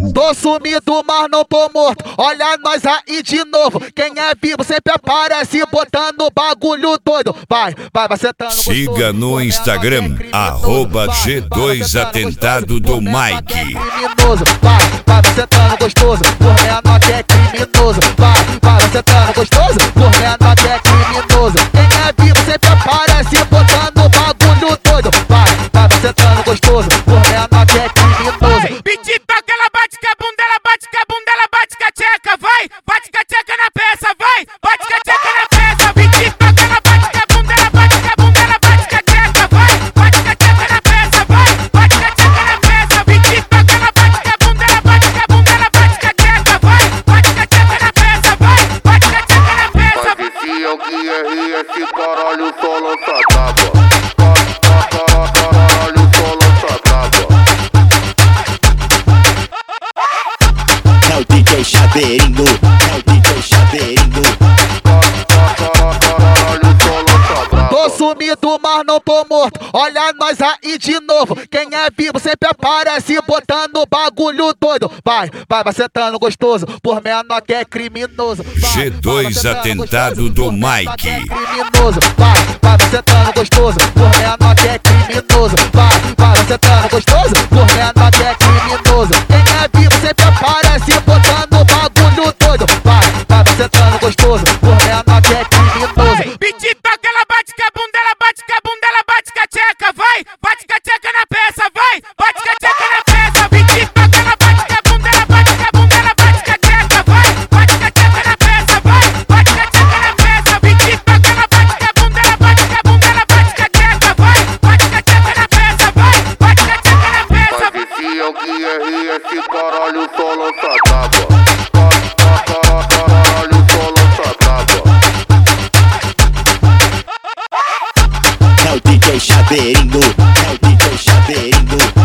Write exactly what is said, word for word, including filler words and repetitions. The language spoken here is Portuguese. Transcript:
Tô sumido, mas não tô morto. Olha nós aí de novo. Quem é vivo sempre aparece botando bagulho doido. Vai, vai, vai sentando. Siga no Instagram, arroba G dois Atentado do Mike. Vai, vai, vai sentando gostoso. Por menor que é criminoso. Vai, vai, vai sentando gostoso. Por menor que é criminoso. Quem é vivo sempre aparece botando bagulho doido. Vai, vai, vai sentando gostoso. Por menor que é criminoso. Pedi pra que ela bate com a bunda, ela bate com a bunda, ela bate com a tcheca, vai! Bate com a tcheca na peça, vai! Bate com a tcheca na peça, pedi pra que ela bate com a bunda, ela bate com a bunda, ela bate com a tcheca, vai! Bate com a tcheca na peça, vai! Bate com a tcheca na peça, pedi pra que ela bate com a bunda, ela bate com a bunda, ela bate com a tcheca, vai! Bate com a tcheca na peça, vai! Bate com a tcheca na peça. Mas esse é o que é e esse caralho só lança tábua. Caralho só lança tábua. É o D J Chaveirinho, é o D J Chaveirinho. Tô sumido, mas não tô morto. Olha nós aí de novo. Quem é vivo sempre aparece botando bagulho doido. Vai, vai, vai sentando gostoso. Por menor que é criminoso. Vai, G dois vai, vai Atentado do Mike. É criminoso. Vai, vai, vai sentando gostoso. Por menor que é criminoso. Vai, vai, vai sentando gostoso. Por menor que é criminoso. Quem é vivo sempre aparece botando bagulho doido. Vai, vai, vai sentando gostoso. Por menor que é criminoso. Pedi pra que ela bate com a bunda, ela bate com a bunda, ela bate com a tcheca, vai! Bate com a tcheca na peça, vai! Bate com a tcheca na peça, pedi pra que ela bate com a bunda, ela bate com a bunda, ela bate com a tcheca, vai! Bate com a tcheca na peça, vai! Bate com a tcheca na peça, pedi pra que ela bate com a bunda, ela bate com a bunda, ela bate com a tcheca, vai! Bate com a tcheca na peça, vai! Bate com a tcheca na peça. Mas esse é o que é e esse caralho só lança tábua. Caralho só lança tábua. É o D J Chaveirinho, é o D J Chaveirinho.